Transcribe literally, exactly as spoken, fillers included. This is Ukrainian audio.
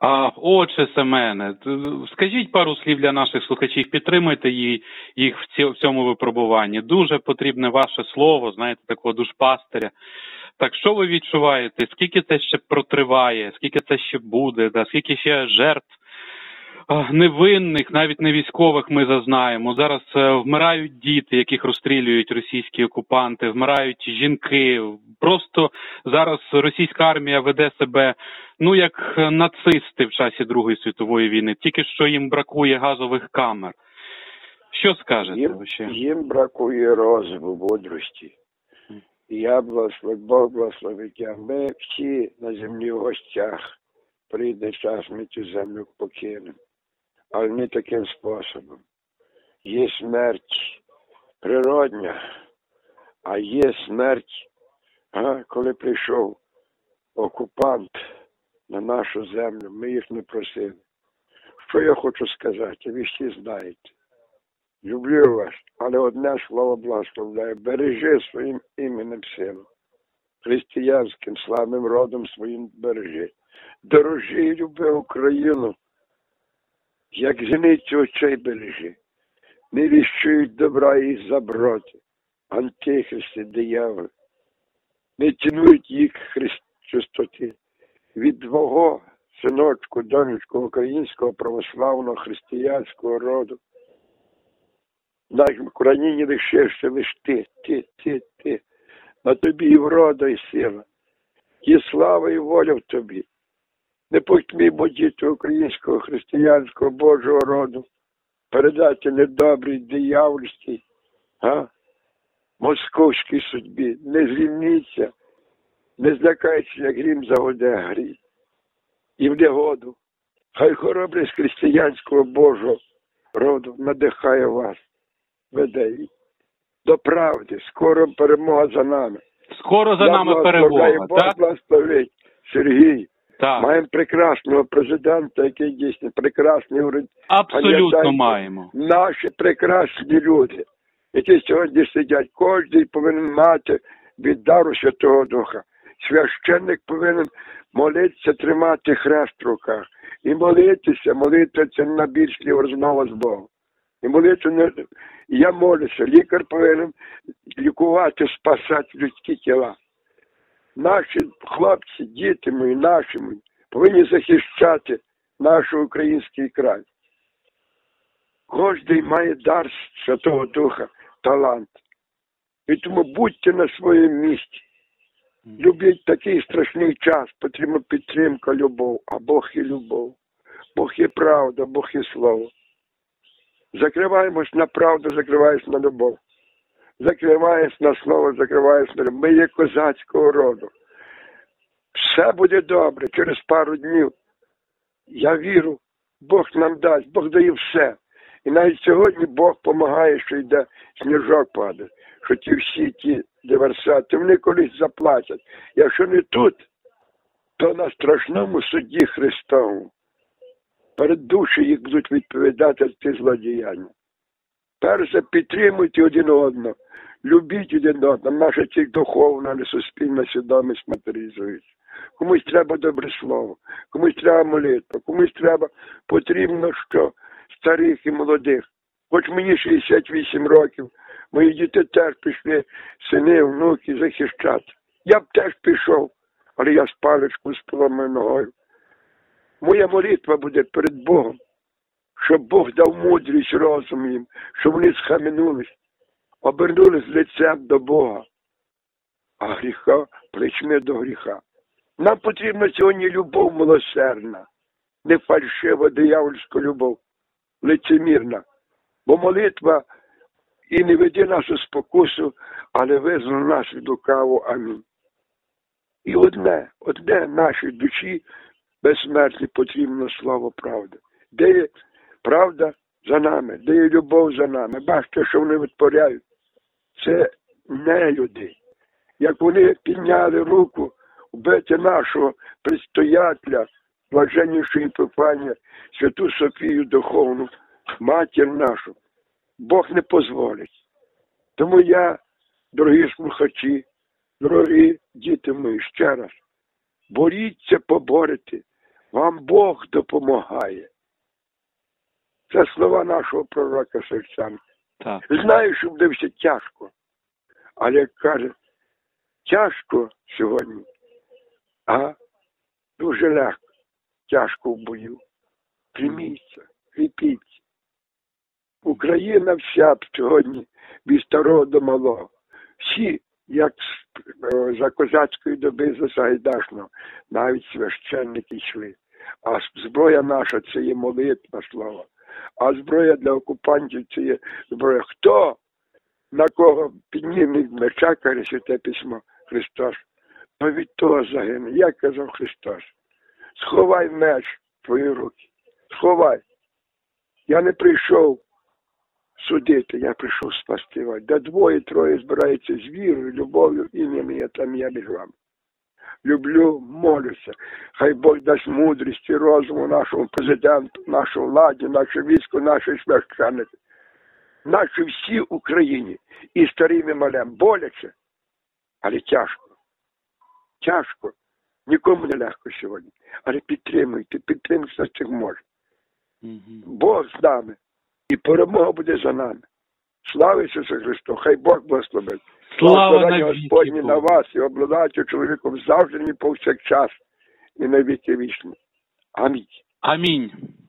А, Отче Семене, т- скажіть пару слів для наших слухачів, підтримуйте її- їх в ці- в цьому випробуванні. Дуже потрібне ваше слово, знаєте, такого душпастиря. Так що ви відчуваєте? Скільки це ще протриває? Скільки це ще буде? Да? Скільки ще жертв а, невинних, навіть не військових, ми зазнаємо? Зараз е, вмирають діти, яких розстрілюють російські окупанти, вмирають жінки. Просто зараз російська армія веде себе, ну, як нацисти в часі Другої світової війни. Тільки що їм бракує газових камер. Що скажете Їм, ви ще? їм бракує розуму, мудрості. І я благословив, Бог благословить. А ми всі на землі в гостях. Прийде час, ми цю землю покинемо. Але не таким способом. Є смерть природня, а є смерть, а, коли прийшов окупант на нашу землю, ми їх не просили. Що я хочу сказати, ви всі знаєте. Люблю вас, але одне слово благословляю. Бережи своїм іменем силу. Християнським славним родом своїм бережи. Дорожи і люби Україну, як зіницю очей бережи. Не віщують добра і заброти, антихристи, дияволи. Не цінують їх христ чистоти. Від твого, синочку, донечку українського православного християнського роду, в нашій Україні лишився лиш ти, ти, ти, ти. На тобі і врода, і сила. Є слава і воля в тобі. Не потьмімо діти українського християнського Божого роду передати недобрій диявольській, а? московській судьбі. Не звільніться, не злякайся, як грім загоде грі. І в негоду. Хай хоробрість християнського Божого роду надихає вас, веде до правди. Скоро перемога за нами. Скоро за Я нами перемога, Бог так? благословить. Сергій, Так, маємо прекрасного президента, який дійсно прекрасний уряд. абсолютно Пам'ятайте, маємо. Наші прекрасні люди, які сьогодні сидять, кожен повинен мати від дару Святого Духа. Священник повинен молитися, тримати хрест в руках. І молитися, молитися це найбільш розмова з Богом. І молитися не... Я молюся, лікар повинен лікувати, спасати людські тіла. Наші хлопці, діти мої, наші мої, повинні захищати наш український край. Кожен має дар Святого Духа, талант. І тому будьте на своєму місці. Любіть такий страшний час, потрібна підтримка, любов, а Бог є любов. Бог є правда, Бог є слово. Закриваємось на правду, закриваємось на любов. Закриваємось на слово, закриваємось на любов. Ми є козацького роду. Все буде добре через пару днів. Я вірю, Бог нам дасть, Бог дає все. І навіть сьогодні Бог допомагає, що йде сніжок падає. Що ті всі ті диверсанти, вони колись заплатять. Якщо не тут, то на страшному суді Христовому. Перед душею їх будуть відповідати за ті злодіяння. Перше, підтримуйте один одного, любіть один одного. Наша ці духовна, не суспільна свідомість матеріалізується. Комусь треба добре слово, комусь треба молитва, комусь треба, потрібно що, старих і молодих. Хоч мені шістдесят вісім років, мої діти теж пішли, сини, внуки, захищати. Я б теж пішов, але я з паличкою, з поломаною ногою. Моя молитва буде перед Богом, щоб Бог дав мудрість, розум їм, щоб вони схаменулись, обернулись лицем до Бога, а гріха плечми до гріха. Нам потрібна сьогодні любов милосердна, не фальшива диявольська любов, лицемірна. Бо молитва і не веде нашу спокусу, але визволи нас від лукавого. Амінь. І одне, одне нашій душі безсмертні потрібно слово правди. Де є правда за нами, де є любов за нами. Бачите, що вони витворяють. Це не люди. Як вони підняли руку вбити нашого предстоятеля, блаженнішої Епіфанія, Святу Софію Духовну, матір нашу, Бог не дозволить. Тому я, дорогі слухачі, дорогі діти мої, ще раз, боріться поборити Вам Бог допомагає. Це слова нашого пророка Шевченка. Так. Знаю, що буде все тяжко. Але, як каже, тяжко сьогодні, а дуже легко. Тяжко в бою. Прийміться, кріпіться. Україна вся сьогодні від старого до малого. Всі, як за козацької доби, за Сагайдачного, навіть священники йшли. А зброя наша – це є молитва, слава. А зброя для окупантів – це є зброя. Хто на кого підніме меча, каже Святе Письмо, Христос, то від того загине. Як казав Христос, сховай меч в твої руки. Сховай. Я не прийшов судити, я прийшов спасти вас. Де двоє-троє збираються з вірою, любов'ю, ім'ям я там я між вами. Люблю, молюся. Хай Бог дасть мудрість і розуму нашому президенту, нашій владі, наше військо, наші священники. Наші всі в Україні. І старим, і малим. Боляче, але тяжко. Тяжко. Нікому не легко сьогодні. Але підтримуйте, підтримуйте, нас цих може. Бог з нами. І перемога буде за нами. Слава Ісусу Христу! Хай Бог благословить. Слава навіки Господні на Богу. вас і обладайте чоловіком завжди і повсякчас і на віки вічні. Амінь. Амінь.